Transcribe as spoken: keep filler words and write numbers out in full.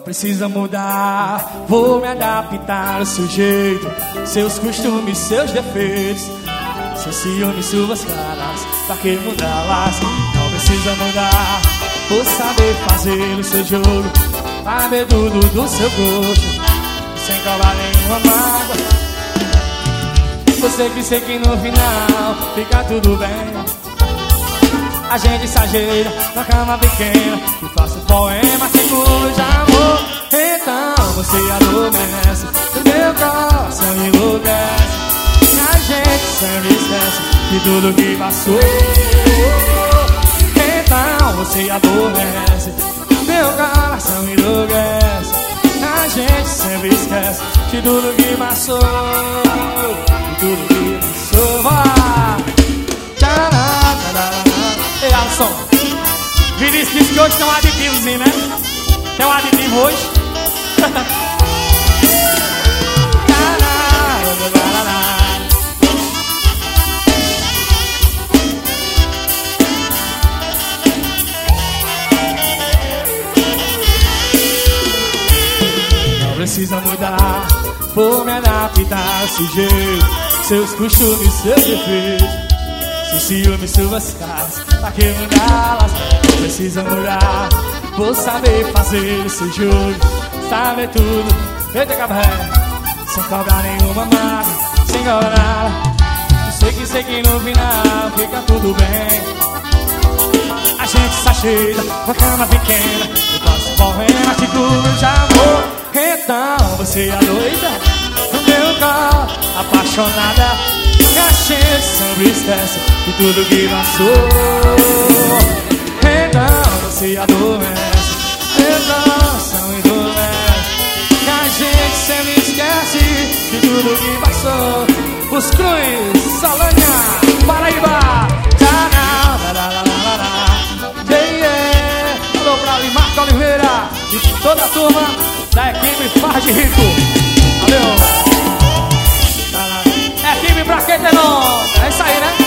precisa mudar, vou me adaptar ao seu jeito, seus costumes, seus defeitos, seus ciúmes, suas caras, pra que mudá-las? Não precisa mudar, vou saber fazer o seu jogo, saber tudo do seu gosto, sem cobrar nenhuma mágoa. Você que sei que no final fica tudo bem. A gente se ajeita na cama pequena e faça um poema seguro de amor. Então você adormece, o meu coração enlouquece. E a gente sempre esquece de tudo que passou. Então você adormece, o meu coração enlouquece. A gente sempre esquece de tudo que passou. De tudo que passou. Vai! Ei, Alisson, Vinícius disse que hoje tem um aditivozinho, né? Tem um aditivo hoje. Não precisa mudar, vou me adaptar ao seu jeito, seus costumes, seus defeitos, seus ciúmes, suas caras, pra que mudá-las? Não precisa mudar, vou saber fazer o seu jogo, saber tudo, feito cabaré, sem cobrar nenhuma mágoa, sem cobrar nada. Eu sei que sei que no final fica tudo bem. A gente se ajeita com a cama pequena e passa um poema seguro de amor. Então você é doida, no meu colo, apaixonada. E a gente sempre esquece de tudo que passou. Então você adormece, meu coração endurece. E a gente sempre esquece de tudo que passou. Os Cruz, Salânia, Paraíba. Alô pra ali, Marco Oliveira e toda a turma da equipe Farra de Rico. Valeu! Equipe pra quem tem nome? É isso aí, né?